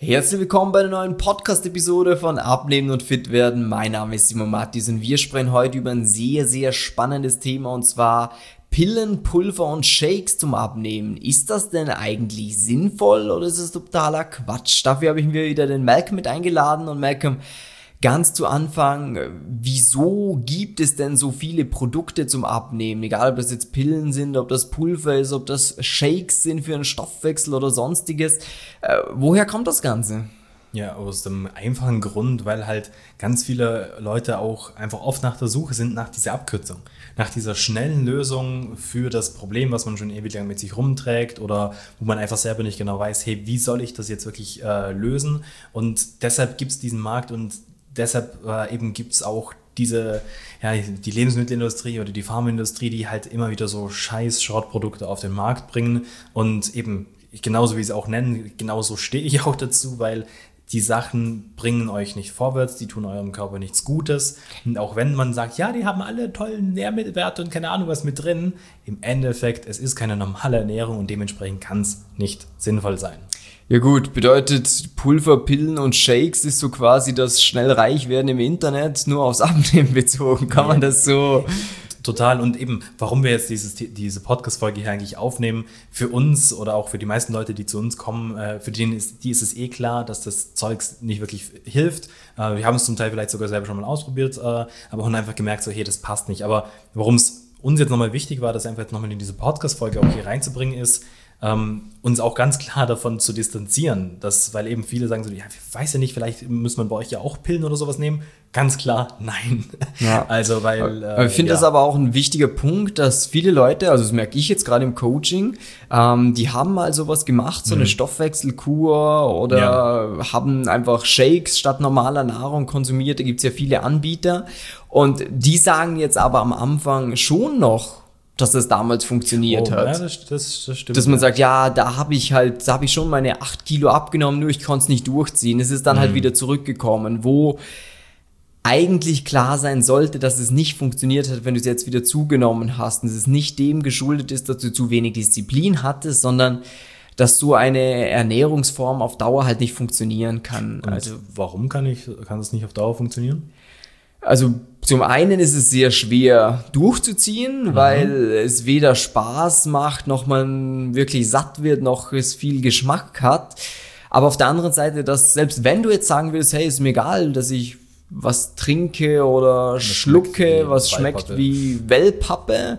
Herzlich willkommen bei einer neuen Podcast-Episode von Abnehmen und Fit werden. Mein Name ist Simon Mattis und wir sprechen heute über ein sehr, sehr spannendes Thema und zwar Pillen, Pulver und Shakes zum Abnehmen. Ist das denn eigentlich sinnvoll oder ist es totaler Quatsch? Dafür habe ich mir wieder den Malcolm mit eingeladen und Malcolm, ganz zu Anfang, wieso gibt es denn so viele Produkte zum Abnehmen? Egal, ob das jetzt Pillen sind, ob das Pulver ist, ob das Shakes sind für einen Stoffwechsel oder sonstiges. Woher kommt das Ganze? Ja, aus dem einfachen Grund, weil halt ganz viele Leute auch einfach oft nach der Suche sind nach dieser Abkürzung, nach dieser schnellen Lösung für das Problem, was man schon ewig lang mit sich rumträgt oder wo man einfach selber nicht genau weiß, hey, wie soll ich das jetzt wirklich lösen? Und deshalb gibt es diesen Markt und deshalb eben gibt es auch die Lebensmittelindustrie oder die Pharmaindustrie, die halt immer wieder so scheiß Schrottprodukte auf den Markt bringen und eben genauso wie sie auch nennen, genauso stehe ich auch dazu, weil die Sachen bringen euch nicht vorwärts, die tun eurem Körper nichts Gutes. Und auch wenn man sagt, ja, die haben alle tollen Nährwerte und keine Ahnung was mit drin, im Endeffekt, es ist keine normale Ernährung und dementsprechend kann es nicht sinnvoll sein. Ja gut, bedeutet Pulver, Pillen und Shakes ist so quasi das schnell reich werden im Internet, nur aufs Abnehmen bezogen. Kann man das so... Total. Und eben, warum wir jetzt diese Podcast-Folge hier eigentlich aufnehmen, für uns oder auch für die meisten Leute, die zu uns kommen, für die ist es eh klar, dass das Zeugs nicht wirklich hilft. Wir haben es zum Teil vielleicht sogar selber schon mal ausprobiert, aber haben einfach gemerkt, so hey, das passt nicht. Aber warum es uns jetzt nochmal wichtig war, das einfach jetzt nochmal in diese Podcast-Folge auch hier reinzubringen, ist, uns auch ganz klar davon zu distanzieren, weil eben viele sagen so, ja, ich weiß ja nicht, vielleicht muss man bei euch ja auch Pillen oder sowas nehmen. Ganz klar, nein. Ja. Also, weil... ich finde das aber auch ein wichtiger Punkt, dass viele Leute, also das merke ich jetzt gerade im Coaching, die haben mal sowas gemacht, so eine Stoffwechselkur oder haben einfach Shakes statt normaler Nahrung konsumiert. Da gibt es ja viele Anbieter und die sagen jetzt aber am Anfang schon noch, dass das damals funktioniert hat. Ja, das stimmt. Dass man sagt, ja, da habe ich schon meine 8 Kilo abgenommen, nur ich konnte es nicht durchziehen. Es ist dann halt wieder zurückgekommen, wo eigentlich klar sein sollte, dass es nicht funktioniert hat, wenn du es jetzt wieder zugenommen hast. Und es nicht dem geschuldet ist, dass du zu wenig Disziplin hattest, sondern dass so eine Ernährungsform auf Dauer halt nicht funktionieren kann. Und also warum kann das nicht auf Dauer funktionieren? Also zum einen ist es sehr schwer durchzuziehen, weil es weder Spaß macht, noch man wirklich satt wird, noch es viel Geschmack hat. Aber auf der anderen Seite, dass selbst wenn du jetzt sagen willst, hey, ist mir egal, dass ich was trinke oder schlucke, was schmeckt wie Wellpappe,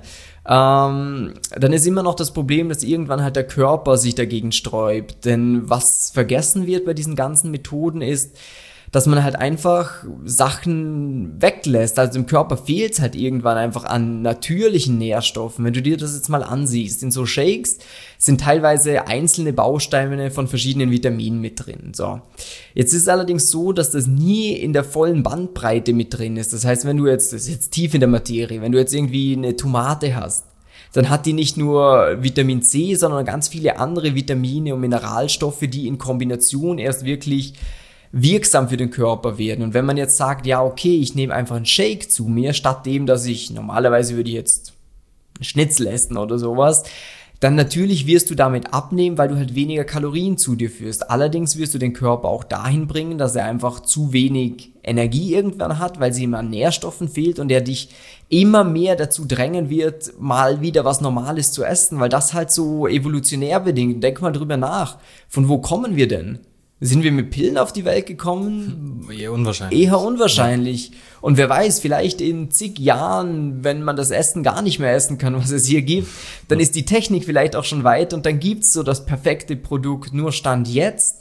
dann ist immer noch das Problem, dass irgendwann halt der Körper sich dagegen sträubt. Denn was vergessen wird bei diesen ganzen Methoden ist, dass man halt einfach Sachen weglässt. Also im Körper fehlt es halt irgendwann einfach an natürlichen Nährstoffen. Wenn du dir das jetzt mal ansiehst, in so Shakes sind teilweise einzelne Bausteine von verschiedenen Vitaminen mit drin. So. Jetzt ist es allerdings so, dass das nie in der vollen Bandbreite mit drin ist. Das heißt, wenn du das ist jetzt tief in der Materie, wenn du jetzt irgendwie eine Tomate hast, dann hat die nicht nur Vitamin C, sondern ganz viele andere Vitamine und Mineralstoffe, die in Kombination erst wirklich wirksam für den Körper werden. Und wenn man jetzt sagt, ja, okay, ich nehme einfach einen Shake zu mir, statt dem, dass ich normalerweise würde ich jetzt einen Schnitzel essen oder sowas, dann natürlich wirst du damit abnehmen, weil du halt weniger Kalorien zu dir führst. Allerdings wirst du den Körper auch dahin bringen, dass er einfach zu wenig Energie irgendwann hat, weil sie ihm an Nährstoffen fehlt und er dich immer mehr dazu drängen wird, mal wieder was Normales zu essen, weil das halt so evolutionär bedingt. Denk mal drüber nach. Von wo kommen wir denn? Sind wir mit Pillen auf die Welt gekommen? Eher unwahrscheinlich. Eher unwahrscheinlich. Ja. Und wer weiß, vielleicht in zig Jahren, wenn man das Essen gar nicht mehr essen kann, was es hier gibt, dann ist die Technik vielleicht auch schon weit und dann gibt's so das perfekte Produkt. Nur Stand jetzt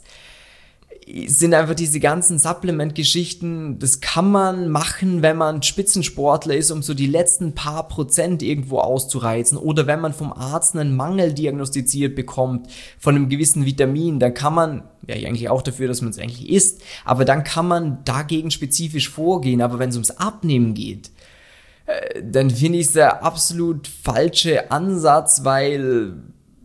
sind einfach diese ganzen Supplement-Geschichten, das kann man machen, wenn man Spitzensportler ist, um so die letzten paar Prozent irgendwo auszureizen. Oder wenn man vom Arzt einen Mangel diagnostiziert bekommt von einem gewissen Vitamin, dann kann man, ja eigentlich auch dafür, dass man es eigentlich isst, aber dann kann man dagegen spezifisch vorgehen. Aber wenn es ums Abnehmen geht, dann finde ich es der absolut falsche Ansatz, weil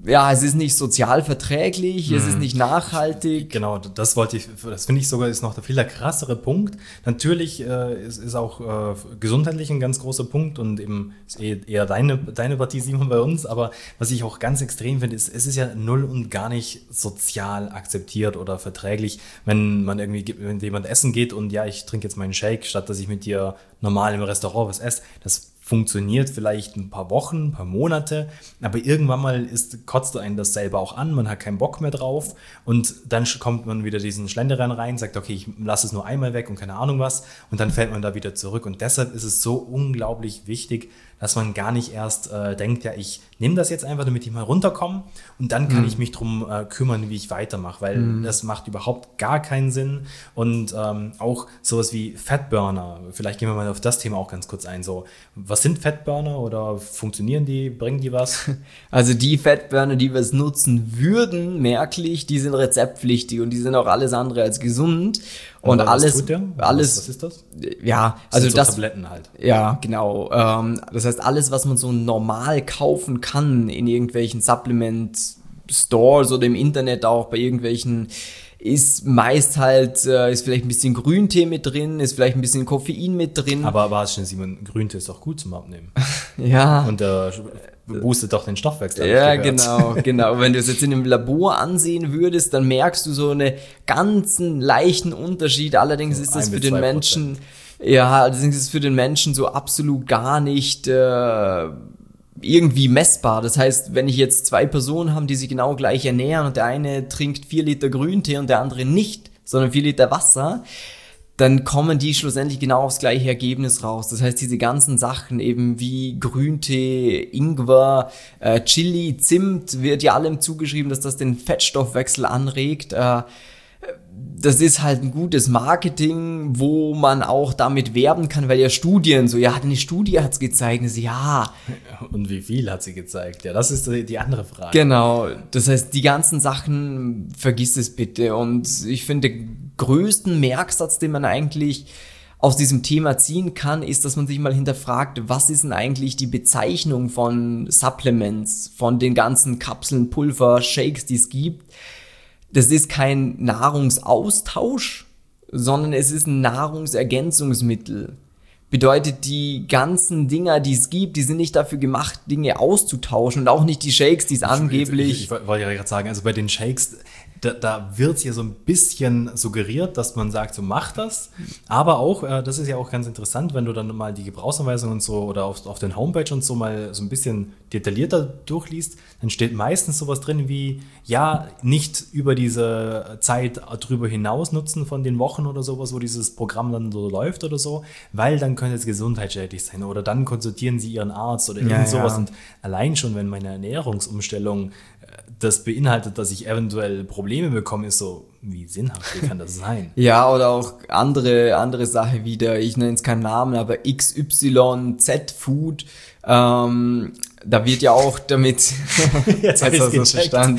ja, es ist nicht sozial verträglich, es ist nicht nachhaltig. Genau, das finde ich sogar ist noch der viel krassere Punkt. Natürlich ist auch gesundheitlich ein ganz großer Punkt und eben ist eher deine Partie, Simon, bei uns. Aber was ich auch ganz extrem finde, ist, es ist ja null und gar nicht sozial akzeptiert oder verträglich, wenn man irgendwie mit jemand essen geht und ja, ich trinke jetzt meinen Shake, statt dass ich mit dir normal im Restaurant was esse. Das funktioniert vielleicht ein paar Wochen, ein paar Monate, aber irgendwann mal kotzt einen das selber auch an, man hat keinen Bock mehr drauf und dann kommt man wieder diesen Schlenderern rein, sagt, okay, ich lasse es nur einmal weg und keine Ahnung was und dann fällt man da wieder zurück und deshalb ist es so unglaublich wichtig, dass man gar nicht erst denkt, ja, ich nehme das jetzt einfach, damit ich mal runterkomme und dann kann ich mich drum kümmern, wie ich weitermache, weil das macht überhaupt gar keinen Sinn und auch sowas wie Fatburner, vielleicht gehen wir mal auf das Thema auch ganz kurz ein, so, was sind Fatburner oder funktionieren die, bringen die was? Also die Fatburner, die wir es nutzen würden, merklich, die sind rezeptpflichtig und die sind auch alles andere als gesund. Und was alles, tut der? alles. Was ist das? Ja, Das also sind so Tabletten halt. Ja, genau. Das heißt, alles, was man so normal kaufen kann in irgendwelchen Supplement-Stores oder im Internet auch bei irgendwelchen, ist meist halt, ist vielleicht ein bisschen Grüntee mit drin, ist vielleicht ein bisschen Koffein mit drin. Aber hast du Simon, Grüntee ist doch gut zum Abnehmen. Ja. Und boostet doch den Stoffwechsel. Ja, genau. Wenn du es jetzt in einem Labor ansehen würdest, dann merkst du so einen ganzen leichten Unterschied. Allerdings ist das für den Menschen, allerdings ist es für den Menschen so absolut gar nicht irgendwie messbar. Das heißt, wenn ich jetzt 2 Personen habe, die sich genau gleich ernähren und der eine trinkt 4 Liter Grüntee und der andere nicht, sondern 4 Liter Wasser, dann kommen die schlussendlich genau aufs gleiche Ergebnis raus. Das heißt, diese ganzen Sachen eben wie Grüntee, Ingwer, Chili, Zimt, wird ja allem zugeschrieben, dass das den Fettstoffwechsel anregt. Das ist halt ein gutes Marketing, wo man auch damit werben kann, weil ja Studien so, ja, eine Studie hat's gezeigt, ja. Und wie viel hat sie gezeigt? Ja, das ist die andere Frage. Genau, das heißt, die ganzen Sachen, vergiss es bitte. Und ich finde, der größten Merksatz, den man eigentlich aus diesem Thema ziehen kann, ist, dass man sich mal hinterfragt, was ist denn eigentlich die Bezeichnung von Supplements, von den ganzen Kapseln, Pulver, Shakes, die es gibt. Das ist kein Nahrungsaustausch, sondern es ist ein Nahrungsergänzungsmittel. Bedeutet, die ganzen Dinger, die es gibt, die sind nicht dafür gemacht, Dinge auszutauschen und auch nicht die Shakes, die es angeblich... Ich wollte ja gerade sagen, also bei den Shakes, da wird es ja so ein bisschen suggeriert, dass man sagt, so mach das. Aber auch, das ist ja auch ganz interessant, wenn du dann mal die Gebrauchsanweisungen und so oder auf den Homepage und so mal so ein bisschen detaillierter durchliest, dann steht meistens sowas drin wie, ja, nicht über diese Zeit drüber hinaus nutzen von den Wochen oder sowas, wo dieses Programm dann so läuft oder so, weil dann könnte es gesundheitsschädlich sein oder dann konsultieren sie ihren Arzt oder irgend sowas. Ja. Und allein schon, wenn meine Ernährungsumstellung das beinhaltet, dass ich eventuell Probleme bekomme, ist so, wie sinnhaft, wie kann das sein? Ja, oder auch andere Sache wieder, ich nenne es keinen Namen, aber XYZ Food, da wird ja auch damit, jetzt hast du es verstanden.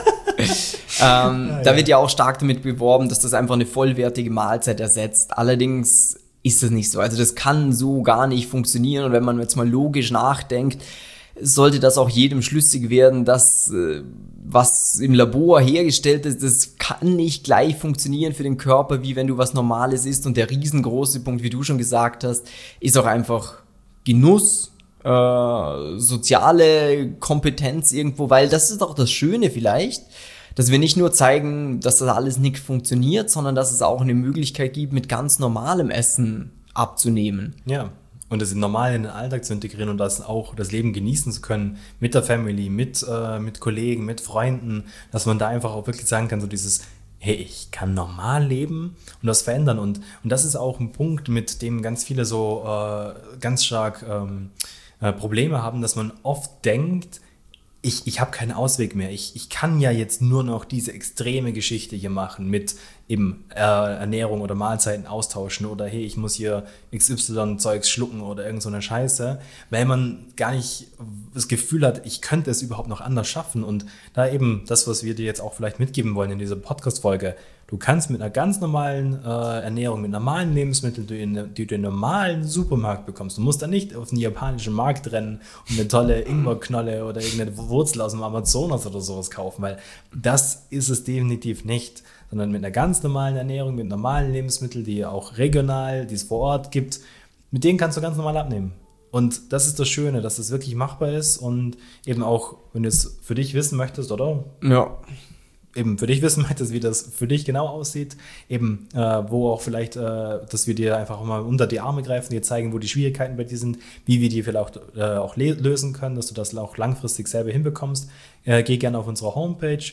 Da wird ja auch stark damit beworben, dass das einfach eine vollwertige Mahlzeit ersetzt. Allerdings ist das nicht so. Also das kann so gar nicht funktionieren. Und wenn man jetzt mal logisch nachdenkt, sollte das auch jedem schlüssig werden, dass was im Labor hergestellt ist, das kann nicht gleich funktionieren für den Körper, wie wenn du was Normales isst. Und der riesengroße Punkt, wie du schon gesagt hast, ist auch einfach Genuss, soziale Kompetenz irgendwo, weil das ist auch das Schöne vielleicht, dass wir nicht nur zeigen, dass das alles nicht funktioniert, sondern dass es auch eine Möglichkeit gibt, mit ganz normalem Essen abzunehmen. Ja. Und das normal in den Alltag zu integrieren und das auch das Leben genießen zu können mit der Family, mit Kollegen, mit Freunden, dass man da einfach auch wirklich sagen kann, so dieses, hey, ich kann normal leben und das verändern. Und das ist auch ein Punkt, mit dem ganz viele so ganz stark Probleme haben, dass man oft denkt, ich habe keinen Ausweg mehr. Ich kann ja jetzt nur noch diese extreme Geschichte hier machen mit eben Ernährung oder Mahlzeiten austauschen oder hey, ich muss hier XY-Zeugs schlucken oder irgend so eine Scheiße, weil man gar nicht das Gefühl hat, ich könnte es überhaupt noch anders schaffen. Und da eben das, was wir dir jetzt auch vielleicht mitgeben wollen in dieser Podcast-Folge, Du kannst mit einer ganz normalen Ernährung, mit normalen Lebensmitteln, die du in einem normalen Supermarkt bekommst, du musst da nicht auf den japanischen Markt rennen und eine tolle Ingwerknolle oder irgendeine Wurzel aus dem Amazonas oder sowas kaufen, weil das ist es definitiv nicht, sondern mit einer ganz normalen Ernährung, mit normalen Lebensmitteln, die auch regional, die es vor Ort gibt, mit denen kannst du ganz normal abnehmen. Und das ist das Schöne, dass das wirklich machbar ist und eben auch, wenn du es für dich wissen möchtest, oder? Ja. Eben für dich wissen möchtest, wie das für dich genau aussieht, eben wo auch vielleicht, dass wir dir einfach mal unter die Arme greifen, dir zeigen, wo die Schwierigkeiten bei dir sind, wie wir die vielleicht auch lösen können, dass du das auch langfristig selber hinbekommst. Geh gerne auf unsere Homepage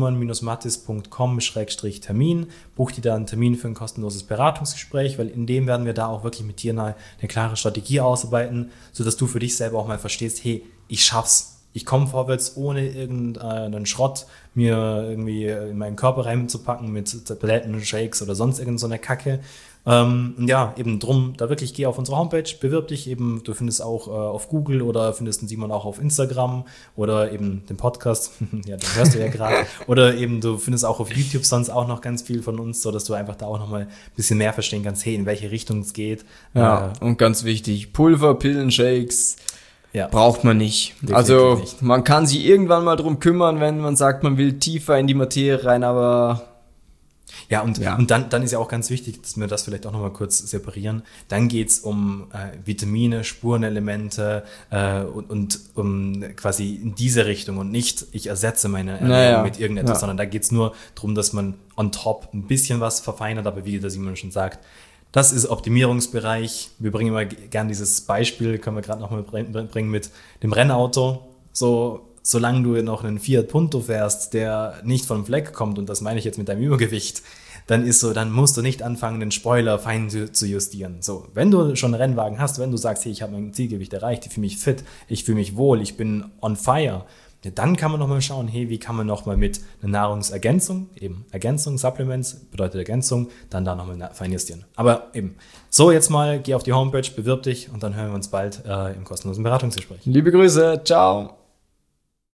simon-mattis.com/Termin, buch dir da einen Termin für ein kostenloses Beratungsgespräch, weil in dem werden wir da auch wirklich mit dir eine klare Strategie ausarbeiten, sodass du für dich selber auch mal verstehst, hey, ich schaff's. Ich komme vorwärts, ohne irgendeinen Schrott mir irgendwie in meinen Körper reinzupacken mit Tabletten, Shakes oder sonst irgend so eine Kacke. Ja, eben drum, da wirklich geh auf unsere Homepage, bewirb dich eben, du findest auch auf Google oder findest den Simon auch auf Instagram oder eben den Podcast, ja, den hörst du ja gerade, oder eben du findest auch auf YouTube sonst auch noch ganz viel von uns, sodass du einfach da auch nochmal ein bisschen mehr verstehen kannst, hey, in welche Richtung es geht. Ja, und ganz wichtig, Pulver, Pillen, Shakes, ja, braucht man nicht. Definitiv also nicht. Man kann sich irgendwann mal drum kümmern, wenn man sagt, man will tiefer in die Materie rein, aber ja, und dann ist ja auch ganz wichtig, dass wir das vielleicht auch nochmal kurz separieren. Dann geht es um Vitamine, Spurenelemente und um quasi in diese Richtung und nicht, ich ersetze meine Ernährung mit irgendetwas, sondern da geht es nur darum, dass man on top ein bisschen was verfeinert, aber wie der Simon schon sagt, das ist Optimierungsbereich. Wir bringen immer gern dieses Beispiel, können wir gerade nochmal bringen mit dem Rennauto. Solange du noch einen Fiat Punto fährst, der nicht vom Fleck kommt, und das meine ich jetzt mit deinem Übergewicht, dann musst du nicht anfangen, den Spoiler fein zu justieren. So, wenn du schon einen Rennwagen hast, wenn du sagst, hey, ich habe mein Zielgewicht erreicht, ich fühle mich fit, ich fühle mich wohl, ich bin on fire, ja, dann kann man nochmal schauen, hey, wie kann man nochmal mit einer Nahrungsergänzung, eben Ergänzung, Supplements, bedeutet Ergänzung, dann da nochmal feinjustieren. Aber eben, so jetzt mal, geh auf die Homepage, bewirb dich und dann hören wir uns bald im kostenlosen Beratungsgespräch. Liebe Grüße, ciao!